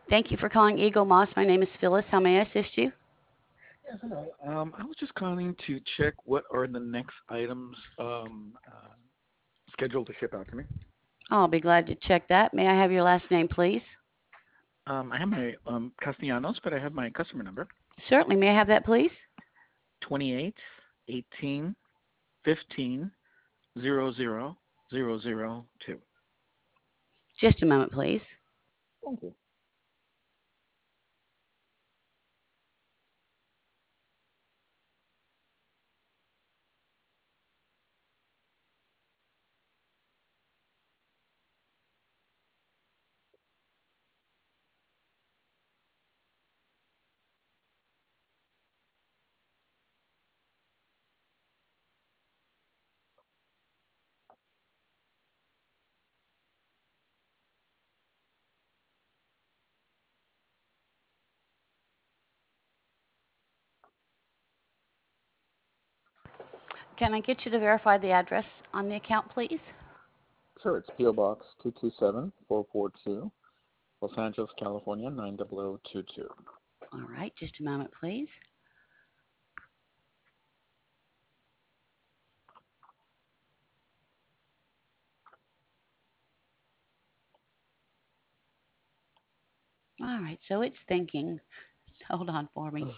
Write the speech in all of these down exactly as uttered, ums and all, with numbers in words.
Thank you for calling Eagle Moss. My name is Phyllis. How may I assist you? Yes, hello. Um, I was just calling to check what are the next items um, uh, scheduled to ship out to me. I'll be glad to check that. May I have your last name, please? Um, I have my um, Castellanos, but I have my customer number Certainly. May I have that, please? twenty-eight eighteen fifteen zero zero zero zero two. Just a moment, please. Thank you. Can I get you to verify the address on the account, please? Sure, it's P O Box two two seven four four two, Los Angeles, California nine zero zero two two. All right. Just a moment, please. All right. So it's thinking. Hold on for me.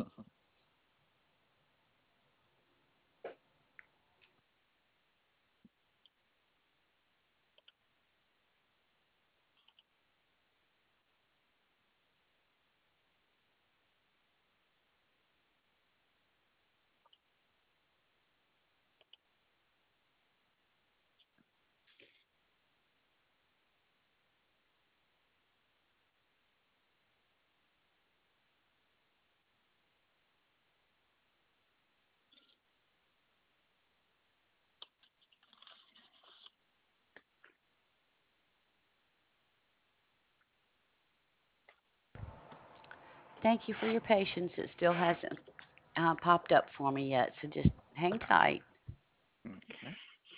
Thank you for your patience. It still hasn't uh, popped up for me yet, so just hang tight. Okay.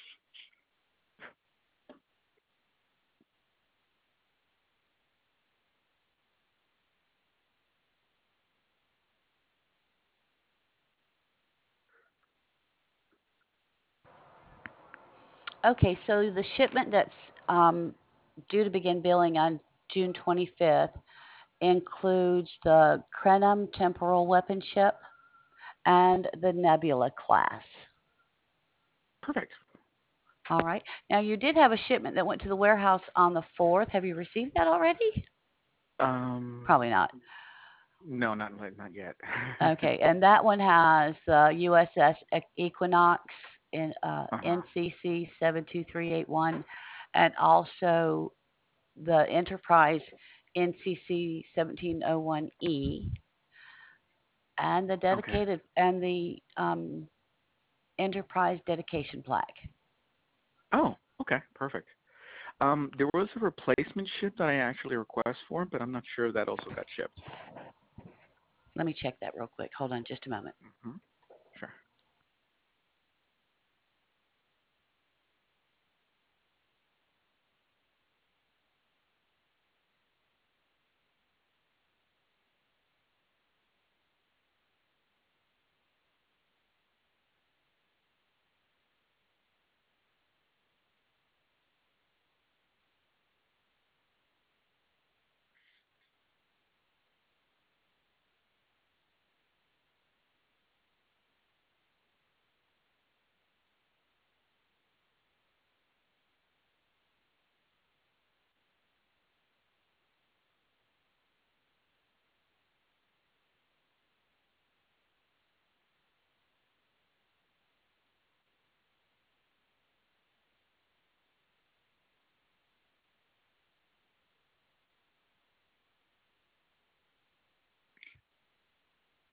Okay. So the shipment that's um, due to begin billing on June twenty-fifth includes the Crenum temporal weapon ship and the Nebula class. Perfect. All right. Now, you did have a shipment that went to the warehouse on the fourth. Have you received that already? Um, Probably not. no, not like not yet. Okay. And that one has the U S S Equinox in uh, Uh-huh. N C C seven two three eight one and also the Enterprise N C C seventeen oh one E and the Okay. dedicated and the um, Enterprise dedication plaque. Oh, okay, perfect. Um, there was a replacement ship that I actually request for, but I'm not sure if that also got shipped. Let me check that real quick. Hold on just a moment. Hmm.